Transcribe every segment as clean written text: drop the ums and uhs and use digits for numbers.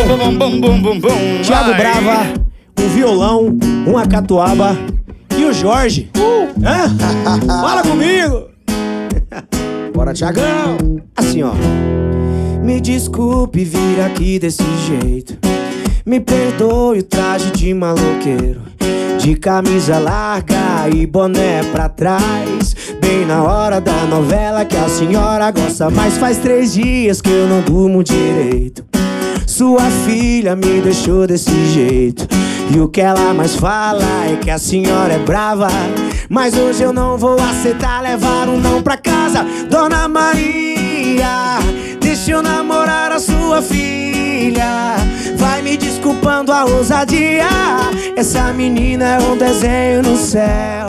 Thiago Brava, um violão, uma catuaba e o Jorge. Fala comigo! Bora, Thiagão! Assim, ó. Me desculpe vir aqui desse jeito. Me perdoe o traje de maloqueiro, de camisa larga e boné pra trás, bem na hora da novela que a senhora gosta. Mas faz 3 dias que eu não durmo direito. Sua filha me deixou desse jeito, e o que ela mais fala é que a senhora é brava. Mas hoje eu não vou aceitar levar um não pra casa. Dona Maria, deixa eu namorar a sua filha. Vai me desculpando a ousadia, essa menina é um desenho no céu.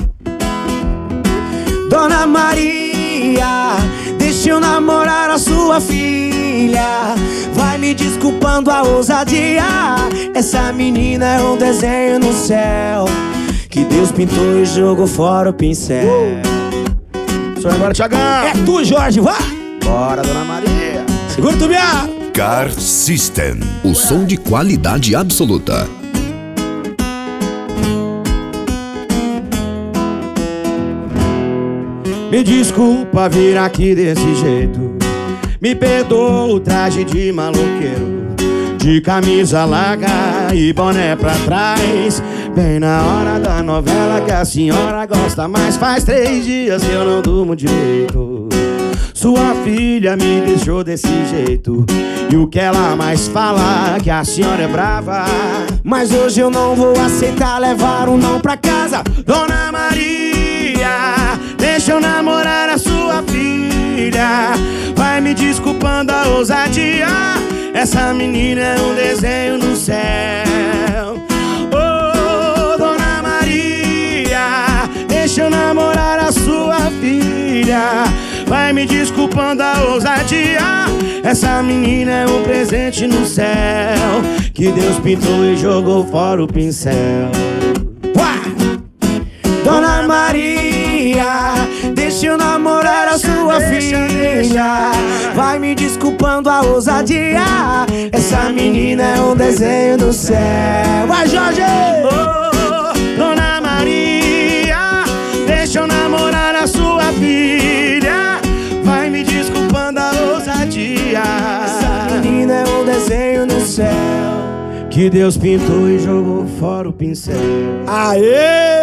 Dona Maria, deixa eu namorar a sua filha. Vai me desculpando a ousadia, essa menina é um desenho no céu, que Deus pintou e jogou fora o pincel. Só agora, Thiagão. É tu, Jorge, vá! Bora, Dona Maria. Segura o tubiá. Car System, o som de qualidade absoluta. Me desculpa vir aqui desse jeito. Me perdoa o traje de maloqueiro, de camisa larga e boné pra trás, bem na hora da novela que a senhora gosta. Mas faz 3 dias que eu não durmo direito. Sua filha me deixou desse jeito, e o que ela mais fala é que a senhora é brava. Mas hoje eu não vou aceitar levar um não pra casa. Dona Maria, deixa eu namorar a sua filha. Vai me desculpando a ousadia, essa menina é um desenho no céu. Oh, Dona Maria, deixa eu namorar a sua filha. Vai me desculpando a ousadia, essa menina é um presente no céu, que Deus pintou e jogou fora o pincel. Dona Maria, deixa eu namorar a sua filha. Vai me desculpando a ousadia, essa menina é um desenho no céu. Vai, Jorge! Oh, Dona Maria, deixa eu namorar a sua filha. Vai me desculpando a ousadia, essa menina é um desenho no céu, que Deus pintou e jogou fora o pincel. Aê!